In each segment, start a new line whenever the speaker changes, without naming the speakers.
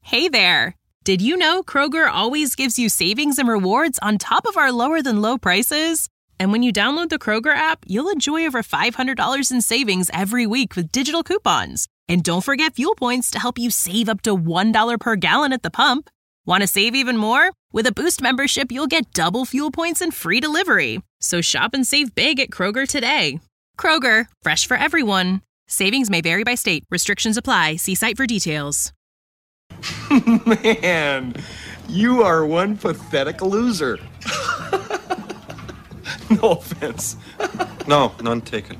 Hey there! Did you know Kroger always gives you savings and rewards on top of our lower-than-low prices? And when you download the Kroger app, you'll enjoy over $500 in savings every week with digital coupons. And don't forget fuel points to help you save up to $1 per gallon at the pump. Want to save even more? With a Boost membership, you'll get double fuel points and free delivery. So shop and save big at Kroger today. Kroger, fresh for everyone. Savings may vary by state. Restrictions apply. See site for details.
Man, you are one pathetic loser. No offense.
No, none taken.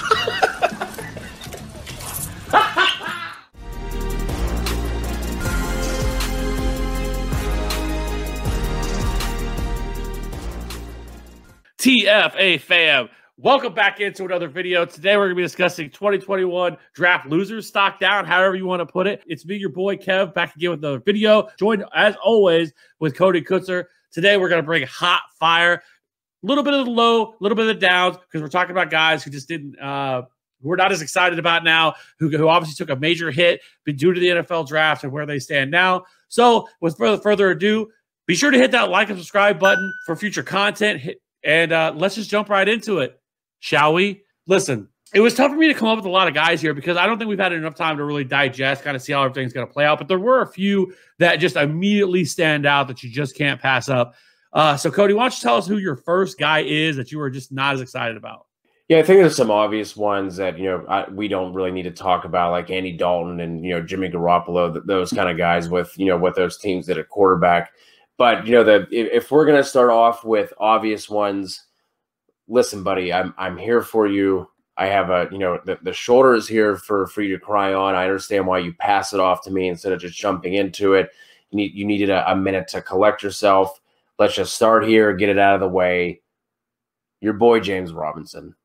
TFA fam, welcome back into another video. Today we're going to be discussing 2021 draft losers, stock down, however you want to put it. It's me, your boy Kev, back again with another video. Joined as always with Cody Kutzer. Today we're going to bring hot fire, a little bit of the low, a little bit of the downs, because we're talking about guys who just didn't, who we're not as excited about now, who obviously took a major hit due to the NFL draft and where they stand now. So with further ado, be sure to hit that like and subscribe button for future content. And let's just jump right into it, shall we? Listen, it was tough for me to come up with a lot of guys here because I don't think we've had enough time to really digest, kind of see how everything's going to play out. But there were a few that just immediately stand out that you just can't pass up. So, Cody, why don't you tell us who your first guy is that you were just not as excited about?
Yeah, I think there's some obvious ones that, we don't really need to talk about, like Andy Dalton and, Jimmy Garoppolo, those kind of guys with, what those teams did at quarterback. But, if we're going to start off with obvious ones, listen, buddy, I'm here for you. I have the shoulder is here for you to cry on. I understand why you pass it off to me instead of just jumping into it. You needed a minute to collect yourself. Let's just start here, get it out of the way. Your boy, James Robinson.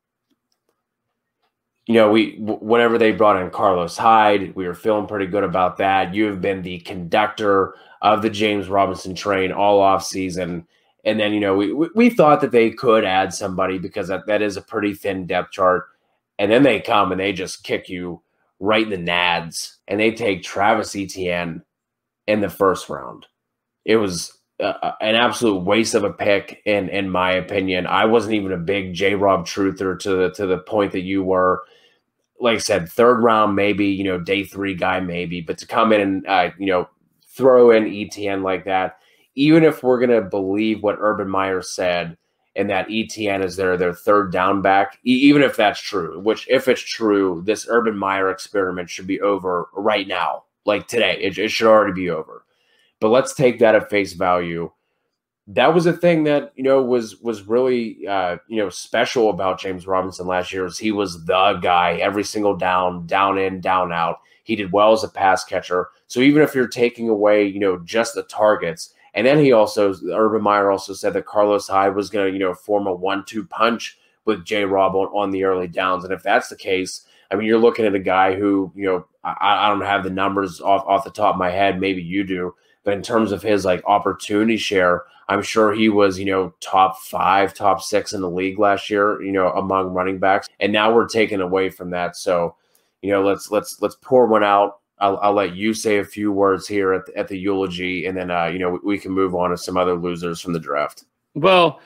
Whenever they brought in Carlos Hyde, we were feeling pretty good about that. You have been the conductor of the James Robinson train all off season. And then, we thought that they could add somebody because that is a pretty thin depth chart. And then they come and they just kick you right in the nads. And they take Travis Etienne in the first round. It was an absolute waste of a pick, in my opinion. I wasn't even a big J-Rob truther to the point that you were. Like I said, third round, maybe, day three guy, maybe. But to come in and, throw in ETN like that, even if we're going to believe what Urban Meyer said and that ETN is their third down back, even if that's true, which if it's true, this Urban Meyer experiment should be over right now, like today. It should already be over. But let's take that at face value. That was a thing that, was really, special about James Robinson last year is he was the guy every single down in, down out. He did well as a pass catcher. So even if you're taking away, just the targets, and then Urban Meyer also said that Carlos Hyde was going to, form a 1-2 punch with J-Rob on the early downs. And if that's the case, I mean, you're looking at a guy who, I don't have the numbers off the top of my head. Maybe you do. But in terms of his opportunity share, I'm sure he was, top 5, top 6 in the league last year, among running backs. And now we're taken away from that. So, let's pour one out. I'll let you say a few words here at the eulogy, and then we can move on to some other losers from the draft.
Well,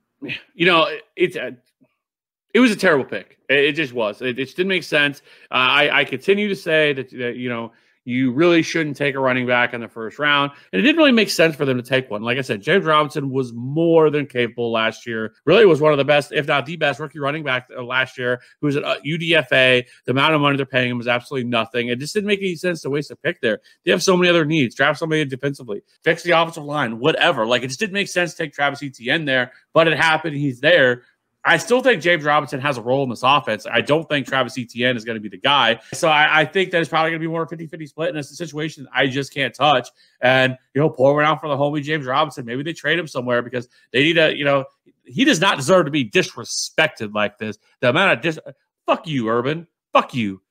it was a terrible pick. It just was. It just didn't make sense. I continue to say that you really shouldn't take a running back in the first round. And it didn't really make sense for them to take one. Like I said, James Robinson was more than capable last year. Really was one of the best, if not the best, rookie running back last year, who was at UDFA. The amount of money they're paying him was absolutely nothing. It just didn't make any sense to waste a pick there. They have so many other needs. Draft somebody defensively. Fix the offensive line. Whatever. It just didn't make sense to take Travis Etienne there. But it happened. He's there. I still think James Robinson has a role in this offense. I don't think Travis Etienne is going to be the guy. So I think that it's probably going to be more 50-50 split, and it's a situation I just can't touch. And, pour one out for the homie James Robinson. Maybe they trade him somewhere because they need a, he does not deserve to be disrespected like this. The amount of fuck you, Urban. Fuck you,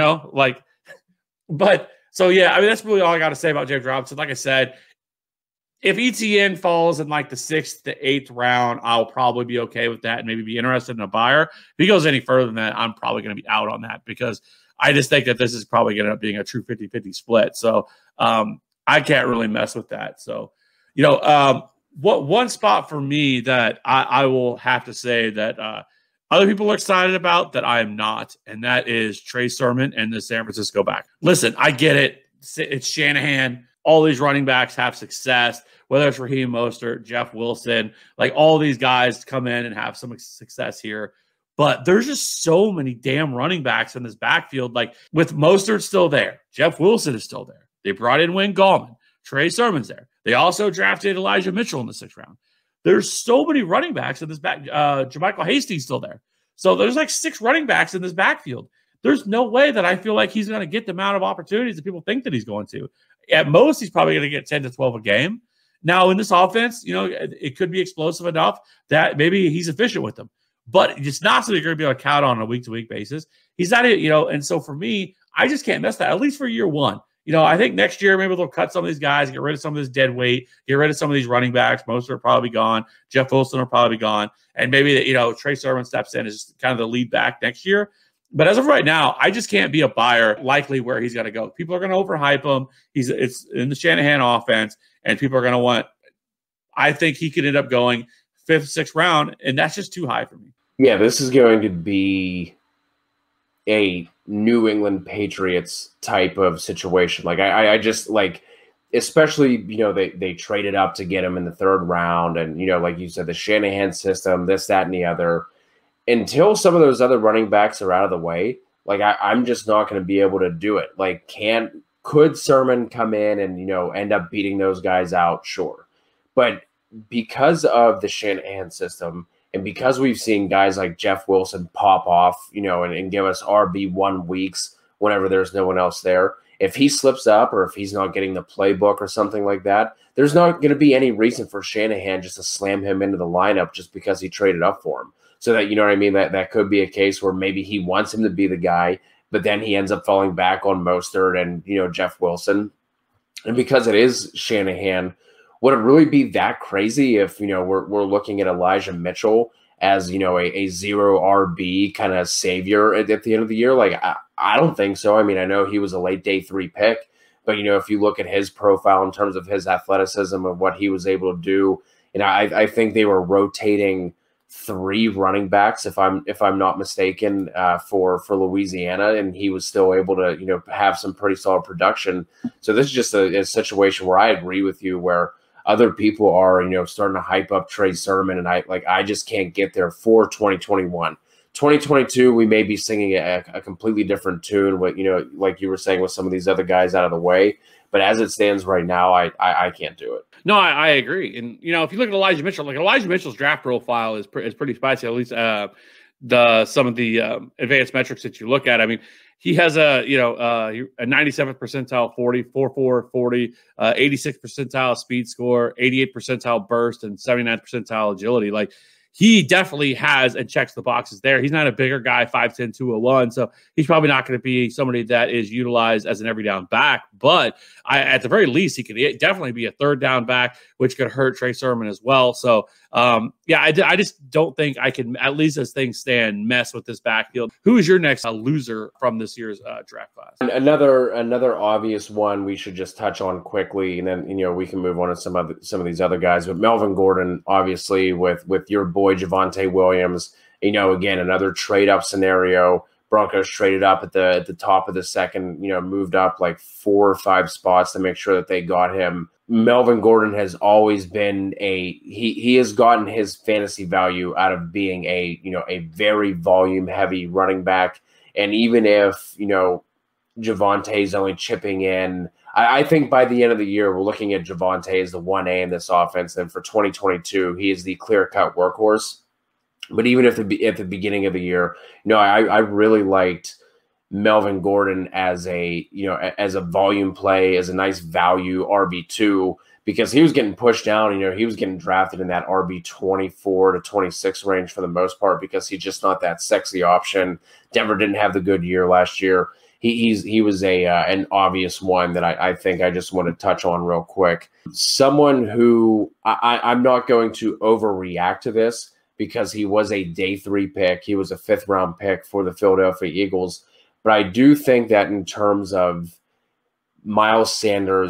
but so, yeah, I mean, that's really all I got to say about James Robinson. Like I said, if ETN falls in the 6th to 8th round, I'll probably be okay with that and maybe be interested in a buyer. If he goes any further than that, I'm probably going to be out on that because I just think that this is probably going to end up being a true 50-50 split. So I can't really mess with that. So, what one spot for me that I will have to say that other people are excited about that I am not, and that is Trey Sermon and the San Francisco back. Listen, I get it. It's Shanahan. All these running backs have success, whether it's Raheem Mostert, Jeff Wilson, like all these guys come in and have some success here. But there's just so many damn running backs in this backfield. Like with Mostert still there, Jeff Wilson is still there. They brought in Wayne Gallman. Trey Sermon's there. They also drafted Elijah Mitchell in the 6th round. There's so many running backs in this back. JaMycal Hasty's still there. So there's like 6 running backs in this backfield. There's no way that I feel like he's going to get the amount of opportunities that people think that he's going to. At most, he's probably going to get 10 to 12 a game. Now, in this offense, it could be explosive enough that maybe he's efficient with them. But it's not something you're going to be able to count on a week-to-week basis. He's not, and so for me, I just can't miss that, at least for year one. I think next year maybe they'll cut some of these guys, get rid of some of this dead weight, get rid of some of these running backs. Most will probably be gone. Jeff Wilson will probably be gone. And maybe, Trey Sermon steps in as kind of the lead back next year. But as of right now, I just can't be a buyer likely where he's going to go. People are going to overhype him. It's in the Shanahan offense, and people are going to want – I think he could end up going 5th, 6th round, and that's just too high for me. Yeah,
this is going to be a New England Patriots type of situation. Like I just like, especially, they traded up to get him in the 3rd round. And, like you said, the Shanahan system, this, that, and the other. Until some of those other running backs are out of the way, like I'm just not going to be able to do it. Like could Sermon come in and, end up beating those guys out? Sure. But because of the Shanahan system, and because we've seen guys like Jeff Wilson pop off, and give us RB1 weeks whenever there's no one else there, if he slips up or if he's not getting the playbook or something like that, there's not going to be any reason for Shanahan just to slam him into the lineup just because he traded up for him. So that, that could be a case where maybe he wants him to be the guy, but then he ends up falling back on Mostert and, Jeff Wilson. And because it is Shanahan, would it really be that crazy if, we're looking at Elijah Mitchell as, a 0 RB kind of savior at the end of the year? Like, I don't think so. I mean, I know he was a late day 3 pick, but, if you look at his profile in terms of his athleticism and what he was able to do, I think they were rotating 3 running backs, if I'm not mistaken, for Louisiana, and he was still able to, have some pretty solid production. So this is just a situation where I agree with you, where other people are, starting to hype up Trey Sermon, and I just can't get there for 2021. 2022, we may be singing a completely different tune, with, like you were saying, with some of these other guys out of the way. But as it stands right now, I can't do it.
No, I agree. And, if you look at Elijah Mitchell, like Elijah Mitchell's draft profile is pretty spicy, at least some of the advanced metrics that you look at. I mean, he has a 97th percentile 40, 4.4 40, 86th percentile speed score, 88th percentile burst, and 79th percentile agility. Like, he definitely has and checks the boxes there. He's not a bigger guy, 5'10", 201, so he's probably not going to be somebody that is utilized as an every down back. But at the very least, he could definitely be a 3rd down back, which could hurt Trey Sermon as well. So, I just don't think I can, at least as things stand, mess with this backfield. Who is your next loser from this year's draft class?
Another obvious one we should just touch on quickly, and then we can move on to some of these other guys. But Melvin Gordon, obviously, with your boy Javonte Williams, again, another trade up scenario. Broncos traded up at the top of the 2nd, moved up like 4 or 5 spots to make sure that they got him. Melvin Gordon has always been he has gotten his fantasy value out of being a very volume heavy running back. And even if, Javonte's only chipping in, I think by the end of the year, we're looking at Javonte as the 1A in this offense. And for 2022, he is the clear-cut workhorse. But even at the beginning of the year, I really liked Melvin Gordon as a volume play, as a nice value RB2, because he was getting pushed down. He was getting drafted in that RB 24 to 26 range for the most part, because he's just not that sexy option. Denver didn't have the good year last year. He was an obvious one that I think I just want to touch on real quick. Someone who I'm not going to overreact to this, because he was a day 3 pick. He was a 5th round pick for the Philadelphia Eagles. But I do think that in terms of Miles Sanders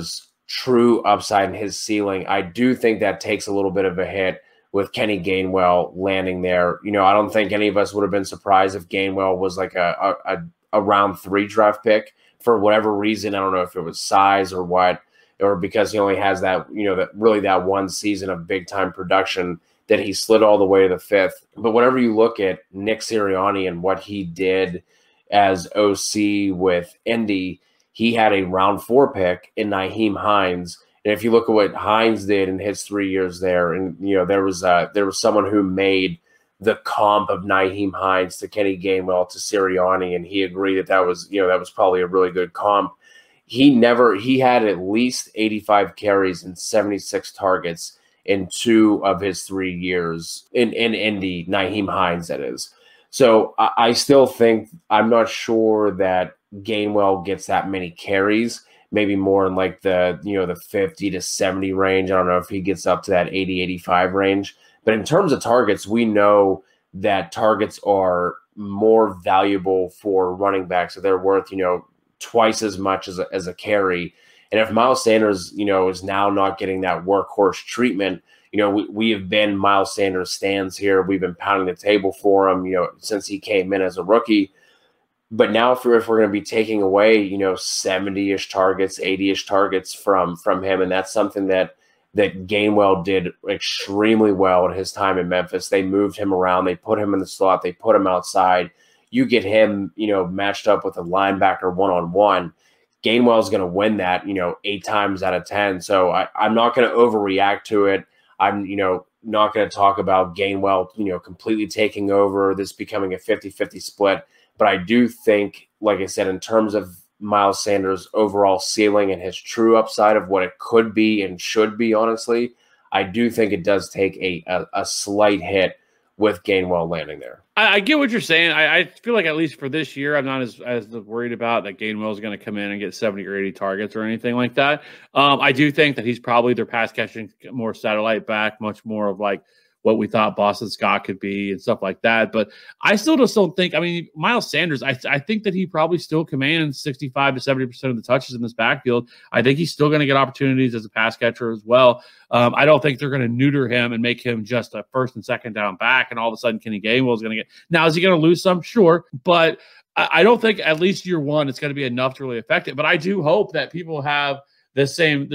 true upside in his ceiling. I do think that takes a little bit of a hit with Kenny Gainwell landing there. I don't think any of us would have been surprised if Gainwell was like a round 3 draft pick for whatever reason. I don't know if it was size or what, or because he only has that, that one season of big time production that he slid all the way to the 5th. But whenever you look at Nick Sirianni and what he did as OC with Indy, he had a round 4 pick in Nyheim Hines. And if you look at what Hines did in his 3 years there, and there was someone who made the comp of Nyheim Hines to Kenny Gainwell to Sirianni, and he agreed that was probably a really good comp. He had at least 85 carries and 76 targets in 2 of his 3 years in Indy, Nyheim Hines, that is. So I still think, I'm not sure that Gainwell gets that many carries, maybe more in like the 50 to 70 range. I don't know if he gets up to that 80, 85 range. But in terms of targets, we know that targets are more valuable for running backs. So they're worth, twice as much as a carry. And if Miles Sanders, is now not getting that workhorse treatment, we have been Miles Sanders stands here. We've been pounding the table for him, since he came in as a rookie. But now if we're going to be taking away, 70-ish targets, 80-ish targets from him, and that's something that Gainwell did extremely well in his time in Memphis. They moved him around. They put him in the slot. They put him outside. You get him, matched up with a linebacker one-on-one. Gainwell's going to win that, 8 times out of 10. So I'm not going to overreact to it. I'm, not going to talk about Gainwell, completely taking over, this becoming a 50-50 split. But I do think, like I said, in terms of Miles Sanders' overall ceiling and his true upside of what it could be and should be, honestly, I do think it does take a slight hit with Gainwell landing there.
I get what you're saying. I feel like at least for this year, I'm not as worried about that Gainwell is going to come in and get 70 or 80 targets or anything like that. I do think that he's probably their pass catching, more satellite back, much more of like what we thought Boston Scott could be and stuff like that. But I still just don't think, Miles Sanders, I think that he probably still commands 65 to 70% of the touches in this backfield. I think he's still going to get opportunities as a pass catcher as well. I don't think they're going to neuter him and make him just a first and second down back. And all of a sudden Kenny Gainwell is going to get, now is he going to lose some? Sure. But I don't think at least year one, it's going to be enough to really affect it. But I do hope that people have the same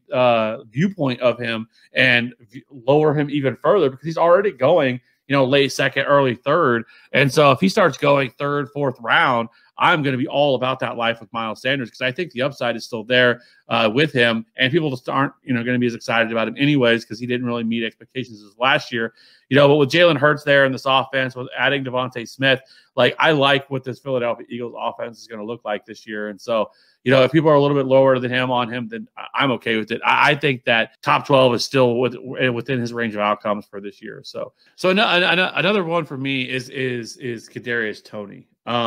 viewpoint of him and lower him even further, because he's already going, late second, early third. And so if he starts going third, fourth round, I'm going to be all about that life with Miles Sanders, because I think the upside is still there with him, and people just aren't, going to be as excited about him anyways, because he didn't really meet expectations as last year. But with Jalen Hurts there in this offense, with adding Devontae Smith, I like what this Philadelphia Eagles offense is going to look like this year. And so, if people are a little bit lower than him on him, then I'm okay with it. I think that top 12 is still within his range of outcomes for this year. So another one for me is Kadarius Toney.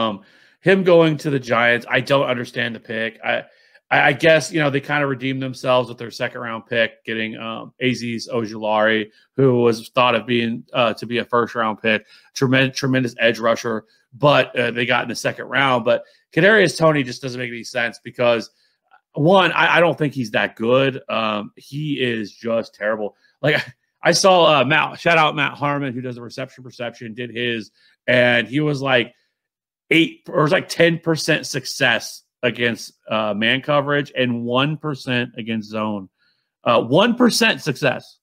Him going to the Giants, I don't understand the pick. I guess, they kind of redeemed themselves with their second round pick, getting Azeez Ojulari, who was thought of being to be a first round pick, tremendous edge rusher, but they got in the second round. But Kadarius Toney just doesn't make any sense, because one, I don't think he's that good. He is just terrible. I saw shout out Matt Harmon, who does the reception perception, did his, and he was like 10% success against man coverage and 1% against zone. 1% success.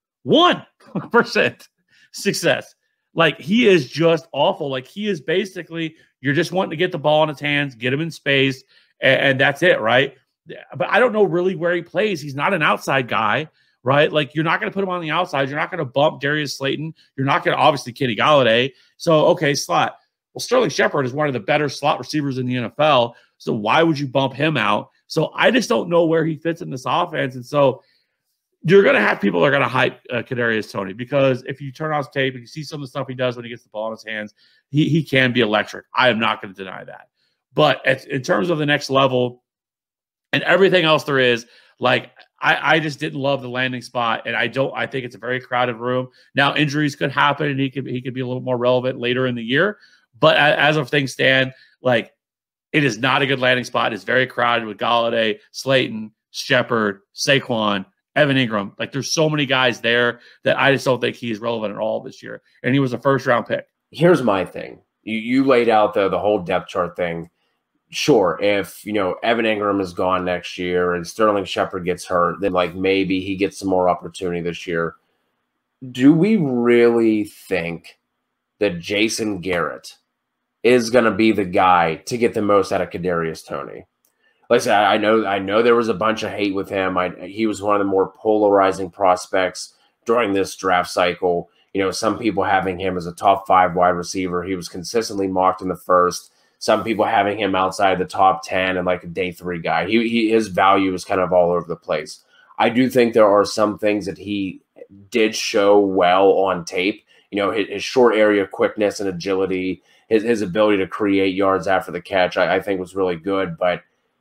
1% success. He is just awful. He is basically, you're just wanting to get the ball in his hands, get him in space, and that's it, right? But I don't know really where he plays. He's not an outside guy, right? You're not going to put him on the outside. You're not going to bump Darius Slayton. You're not going to, obviously, Kenny Golladay. So, okay, slot. Well, Sterling Shepard is one of the better slot receivers in the NFL. So why would you bump him out? So I just don't know where he fits in this offense. And so you're going to have people that are going to hype Kadarius Toney, because if you turn on his tape and you see some of the stuff he does when he gets the ball in his hands, he can be electric. I am not going to deny that. But in terms of the next level and everything else there is, I just didn't love the landing spot, and I think it's a very crowded room. Now injuries could happen, and he could be a little more relevant later in the year. But as of things stand, it is not a good landing spot. It's very crowded with Golladay, Slayton, Shepard, Saquon, Evan Ingram. Like there's so many guys there that I just don't think he's relevant at all this year. And he was a first-round pick.
Here's my thing. You laid out the whole depth chart thing. Sure, if Evan Ingram is gone next year and Sterling Shepard gets hurt, then like maybe he gets some more opportunity this year. Do we really think that Jason Garrett is going to be the guy to get the most out of Kadarius Toney? Like I said, I know there was a bunch of hate with him. He was one of the more polarizing prospects during this draft cycle. Some people having him as a top 5 wide receiver. He was consistently mocked in the first. Some people having him outside the top 10 and like a day 3 guy. His value is kind of all over the place. I do think there are some things that he did show well on tape. His short area quickness and agility, his ability to create yards after the catch, I think was really good. But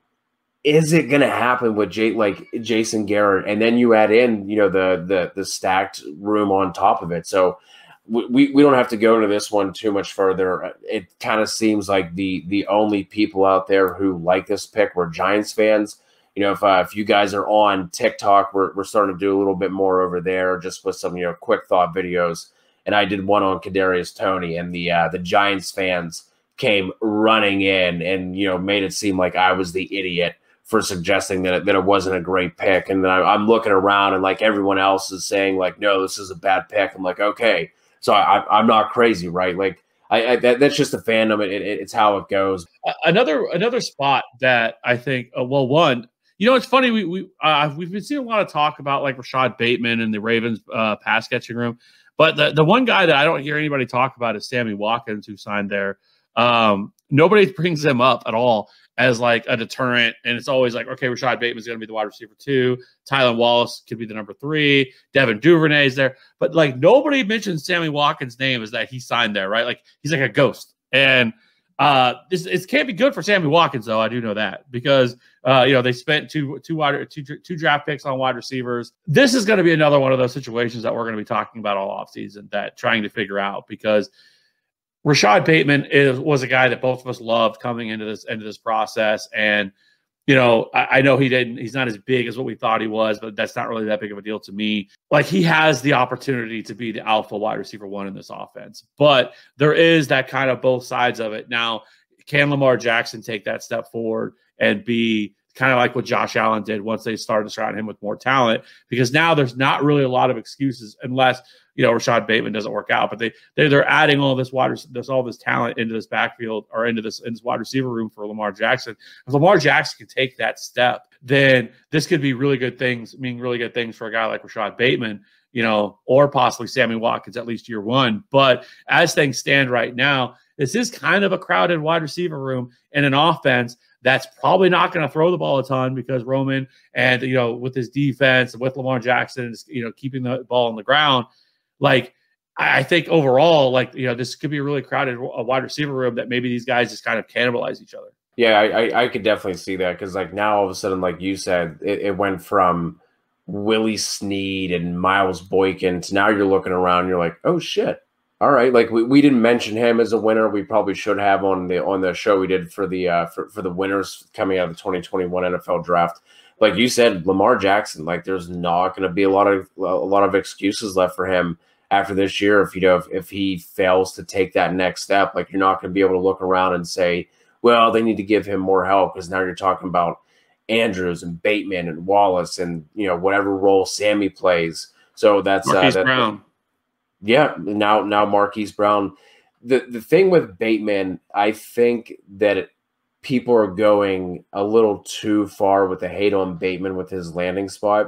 is it going to happen with Jason Garrett? And then you add in, the stacked room on top of it. So we don't have to go into this one too much further. It kind of seems like the only people out there who like this pick were Giants fans. If you guys are on TikTok, we're starting to do a little bit more over there, just with some quick thought videos. And I did one on Kadarius Toney, and the Giants fans came running in and made it seem like I was the idiot for suggesting that it wasn't a great pick. And then I'm looking around and like everyone else is saying like, no, this is a bad pick. I'm like, okay. So I'm not crazy, right? Like that's just the fandom. It's how it goes.
Another spot that I think, it's funny. We've been seeing a lot of talk about like Rashad Bateman and the Ravens pass catching room, but the one guy that I don't hear anybody talk about is Sammy Watkins, who signed there. Nobody brings him up at all as like a deterrent. And it's always like, okay, Rashad Bateman's going to be the wide receiver 2. Tylan Wallace could be the number 3. Devin Duvernay is there. But like nobody mentions Sammy Watkins' name is that he signed there, right? Like he's like a ghost. And it can't be good for Sammy Watkins, though. I do know that because, they spent two draft picks on wide receivers. This is going to be another one of those situations that we're going to be talking about all offseason, that trying to figure out, because Rashad Bateman was a guy that both of us loved coming into this process. And, I know he's not as big as what we thought he was, but that's not really that big of a deal to me. Like he has the opportunity to be the alpha wide receiver 1 in this offense, but there is that kind of both sides of it. Now, can Lamar Jackson take that step forward and be kind of like what Josh Allen did once they started surrounding him with more talent? Because now there's not really a lot of excuses unless, Rashad Bateman doesn't work out, but they're adding all this talent into this backfield or in this wide receiver room for Lamar Jackson. If Lamar Jackson can take that step, then this could be really good things for a guy like Rashad Bateman, or possibly Sammy Watkins, at least year 1. But as things stand right now, this is kind of a crowded wide receiver room in an offense that's probably not going to throw the ball a ton, because Roman and, with his defense and with Lamar Jackson, keeping the ball on the ground. Like, I think overall, this could be a really crowded wide receiver room that maybe these guys just kind of cannibalize each other.
Yeah, I could definitely see that, because like now all of a sudden, like you said, it went from Willie Snead and Miles Boykin to now you're looking around, you're like, oh shit. All right, like we didn't mention him as a winner. We probably should have on the show we did for the for the winners coming out of the 2021 NFL draft. Like you said, Lamar Jackson, like there's not going to be a lot of excuses left for him after this year. If he fails to take that next step, like you're not going to be able to look around and say, well, they need to give him more help, because now you're talking about Andrews and Bateman and Wallace and whatever role Sammy plays. So that's
Marquise Brown.
Yeah, now Marquise Brown. The thing with Bateman, I think that people are going a little too far with the hate on Bateman with his landing spot.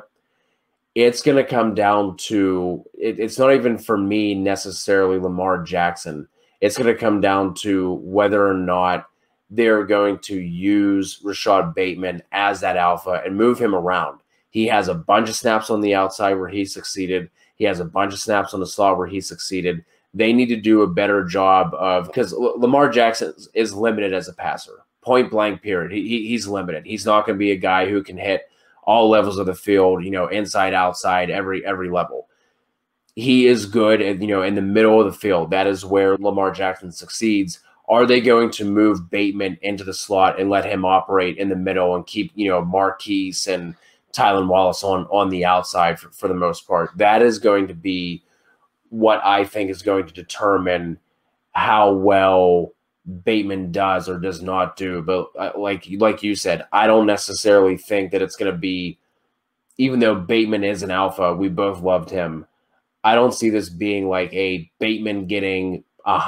It's going to come down to it's not even for me necessarily Lamar Jackson. It's going to come down to whether or not they're going to use Rashad Bateman as that alpha and move him around. He has a bunch of snaps on the outside where he succeeded. He has a bunch of snaps on the slot where he succeeded. They need to do a better job of, because Lamar Jackson is limited as a passer, point blank period. He's limited. He's not going to be a guy who can hit all levels of the field, inside, outside, every level. He is good at, in the middle of the field. That is where Lamar Jackson succeeds. Are they going to move Bateman into the slot and let him operate in the middle and keep, Marquise and Tylan Wallace on the outside for the most part. That is going to be what I think is going to determine how well Bateman does or does not do. But like you said, I don't necessarily think that it's going to be, even though Bateman is an alpha, we both loved him. I don't see this being like a Bateman getting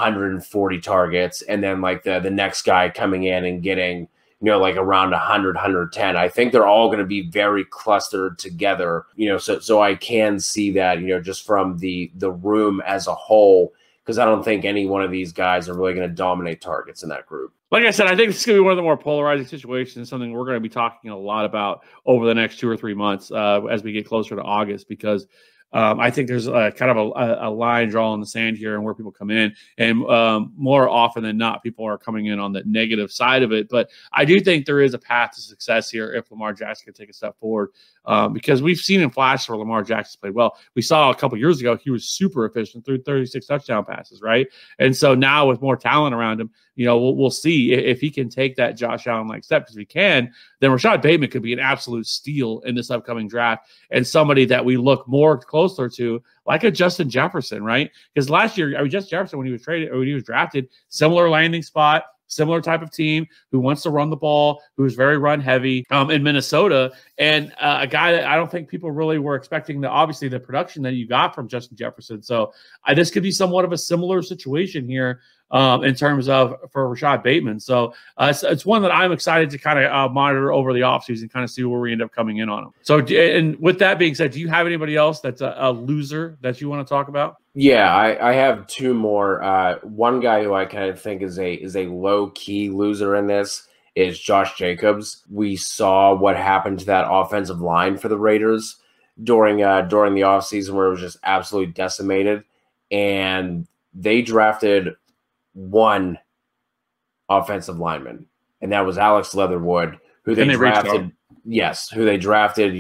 140 targets and then like the next guy coming in and getting, like around 100, 110. I think they're all going to be very clustered together, so I can see that, just from the room as a whole, because I don't think any one of these guys are really going to dominate targets in that group.
Like I said, I think this is going to be one of the more polarizing situations, something we're going to be talking a lot about over the next 2 or 3 months as we get closer to August, because I think there's kind of a line drawn in the sand here and where people come in. And more often than not, people are coming in on the negative side of it. But I do think there is a path to success here if Lamar Jackson can take a step forward, because we've seen in flashes where Lamar Jackson played well. We saw a couple years ago he was super efficient through 36 touchdown passes, right? And so now with more talent around him, we'll see if he can take that Josh Allen-like step. Because if he can, then Rashad Bateman could be an absolute steal in this upcoming draft and somebody that we look more closer to, like a Justin Jefferson, right? Because last year, Justin Jefferson, when he was drafted, similar landing spot, similar type of team who wants to run the ball, who's very run heavy in Minnesota, and a guy that I don't think people really were expecting obviously the production that you got from Justin Jefferson. So this could be somewhat of a similar situation here in terms of for Rashad Bateman. So it's one that I'm excited to kind of monitor over the offseason, kind of see where we end up coming in on him. So, and with that being said, do you have anybody else that's a loser that you want to talk about?
Yeah, I have two more. One guy who I kind of think is a low-key loser in this is Josh Jacobs. We saw what happened to that offensive line for the Raiders during the offseason, where it was just absolutely decimated. And they drafted one offensive lineman, and that was Alex Leatherwood, who they drafted. Yes, who they drafted,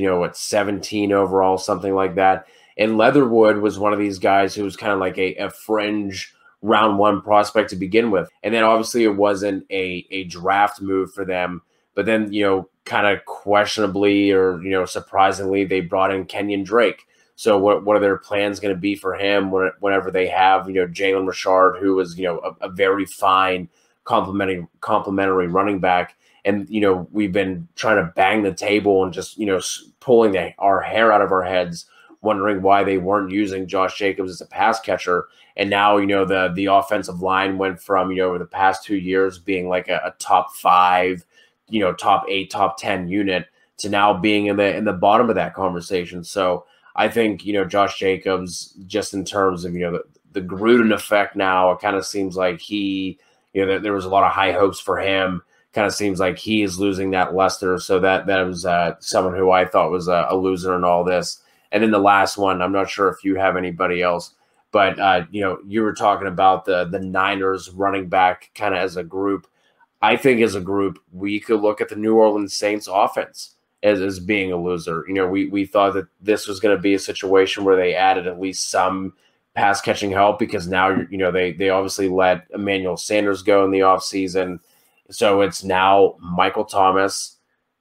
17 overall, something like that. And Leatherwood was one of these guys who was kind of like a fringe round one prospect to begin with. And then obviously it wasn't a draft move for them. But then, kind of questionably or, surprisingly, they brought in Kenyon Drake. So what are their plans going to be for him whenever they have, Jalen Richard, who was, a very fine complimentary running back. And, we've been trying to bang the table and just, pulling our hair out of our heads, wondering why they weren't using Josh Jacobs as a pass catcher. And now, the offensive line went from, over the past 2 years being like a top 5, top 8, top 10 unit to now being in the bottom of that conversation. So I think, Josh Jacobs, just in terms of, the Gruden effect now, it kind of seems like there was a lot of high hopes for him. Kind of seems like he is losing that luster. So that was someone who I thought was a loser in all this. And then the last one, I'm not sure if you have anybody else, but, you were talking about the Niners running back kind of as a group. I think as a group, we could look at the New Orleans Saints offense as being a loser. We thought that this was going to be a situation where they added at least some pass catching help, because now, they obviously let Emmanuel Sanders go in the offseason. So it's now Michael Thomas.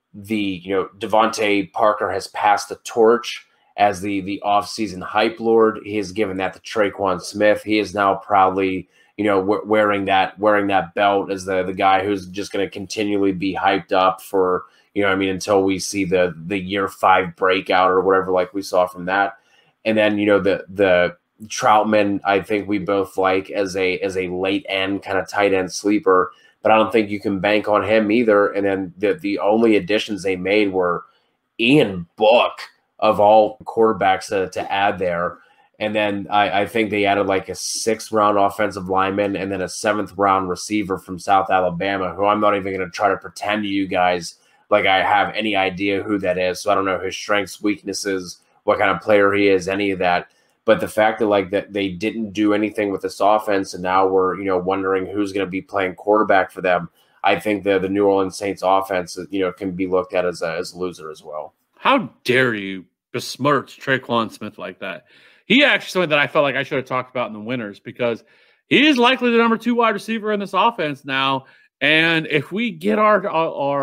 Devontae Parker has passed the torch as the offseason hype lord. He has given that to Traquan Smith. He is now proudly, wearing that belt as the guy who's just going to continually be hyped up for, until we see the year 5 breakout or whatever, like we saw from that. And then, the Troutman, I think we both like as a late end kind of tight end sleeper, but I don't think you can bank on him either. And then the only additions they made were Ian Book, of all quarterbacks to add there. And then I think they added like a 6th round offensive lineman and then a 7th round receiver from South Alabama, who I'm not even going to try to pretend to you guys like I have any idea who that is. So I don't know his strengths, weaknesses, what kind of player he is, any of that. But the fact that they didn't do anything with this offense, and now we're wondering who's going to be playing quarterback for them, I think the New Orleans Saints offense can be looked at as a loser as well.
How dare you besmirch Traquan Smith like that? He actually something that I felt like I should have talked about in the winners, because he is likely the number 2 wide receiver in this offense now. And if we get our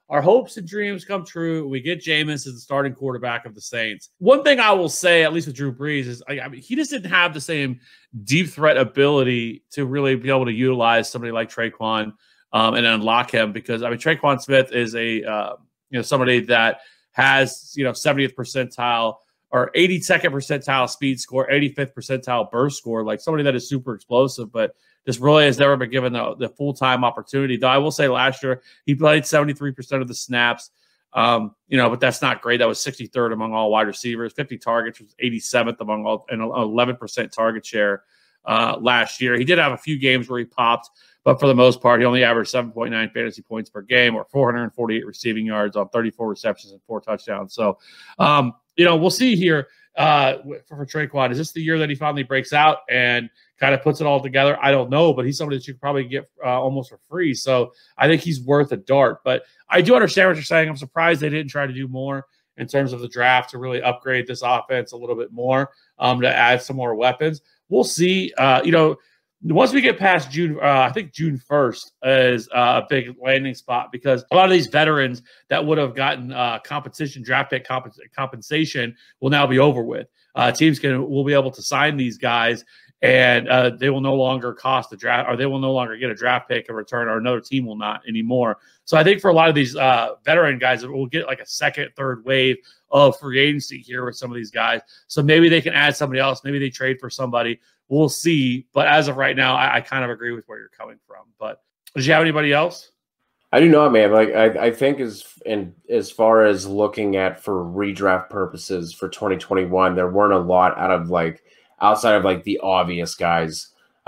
our hopes and dreams come true. We get Jameis as the starting quarterback of the Saints. One thing I will say, at least with Drew Brees, is I mean, he just didn't have the same deep threat ability to really be able to utilize somebody like Traquan and unlock him, because I mean Traquan Smith is a somebody that has 70th percentile or 82nd percentile speed score, 85th percentile burst score, like somebody that is super explosive, but this really has never been given the full-time opportunity. Though I will say last year he played 73% of the snaps, but that's not great. That was 63rd among all wide receivers, 50 targets, was 87th among all, and 11% target share last year. He did have a few games where he popped, but for the most part, he only averaged 7.9 fantasy points per game or 448 receiving yards on 34 receptions and 4 touchdowns. So, we'll see here for Traquan. Is this the year that he finally breaks out and kind of puts it all together? I don't know, but he's somebody that you could probably get almost for free. So I think he's worth a dart. But I do understand what you're saying. I'm surprised they didn't try to do more in terms of the draft to really upgrade this offense a little bit more, to add some more weapons. We'll see. Once we get past June, I think June 1st is a big landing spot, because a lot of these veterans that would have gotten draft pick compensation will now be over with. Teams will be able to sign these guys, and they will no longer cost the draft, or they will no longer get a draft pick in return, or another team will not anymore. So I think for a lot of these veteran guys, we'll get like a second, third wave of free agency here with some of these guys. So maybe they can add somebody else. Maybe they trade for somebody. We'll see. But as of right now, I kind of agree with where you're coming from. But did you have anybody else?
I do not, man. Like I think as far as looking at for redraft purposes for 2021, there weren't a lot outside of the obvious guys,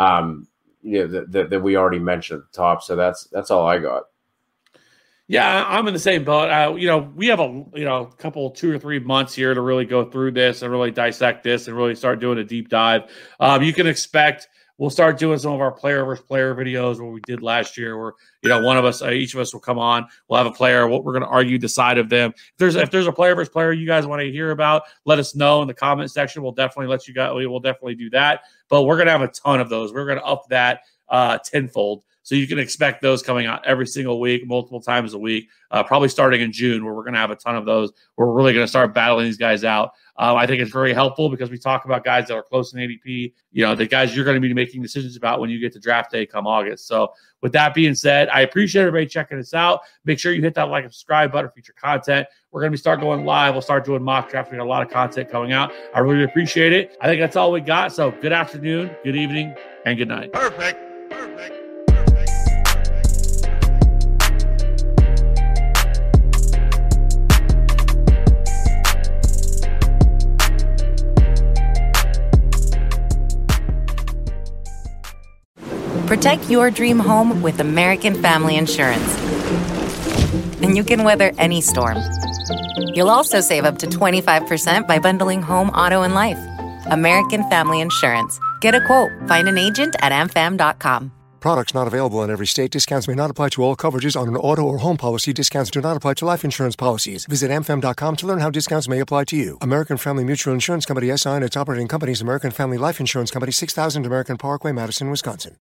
that we already mentioned at the top. So that's all I got.
Yeah, I'm in the same boat. We have a couple 2 or 3 months here to really go through this and really dissect this and really start doing a deep dive. You can expect we'll start doing some of our player versus player videos, what we did last year, where one of us, each of us will come on. We'll have a player. What we're going to argue the side of them. If there's a player versus player you guys want to hear about, let us know in the comment section. We'll definitely let you guys. We will definitely do that. But we're going to have a ton of those. We're going to up that tenfold. So you can expect those coming out every single week, multiple times a week, probably starting in June, where we're going to have a ton of those. We're really going to start battling these guys out. I think it's very helpful because we talk about guys that are close in ADP, the guys you're going to be making decisions about when you get to draft day come August. So with that being said, I appreciate everybody checking us out. Make sure you hit that like and subscribe button for future content. We're going to start going live. We'll start doing mock drafts. We got a lot of content coming out. I really appreciate it. I think that's all we got. So good afternoon, good evening, and good night.
Perfect.
Protect your dream home with American Family Insurance. And you can weather any storm. You'll also save up to 25% by bundling home, auto, and life. American Family Insurance. Get a quote. Find an agent at amfam.com.
Products not available in every state. Discounts may not apply to all coverages on an auto or home policy. Discounts do not apply to life insurance policies. Visit amfam.com to learn how discounts may apply to you. American Family Mutual Insurance Company, SI, and its operating companies, American Family Life Insurance Company, 6000 American Parkway, Madison, Wisconsin.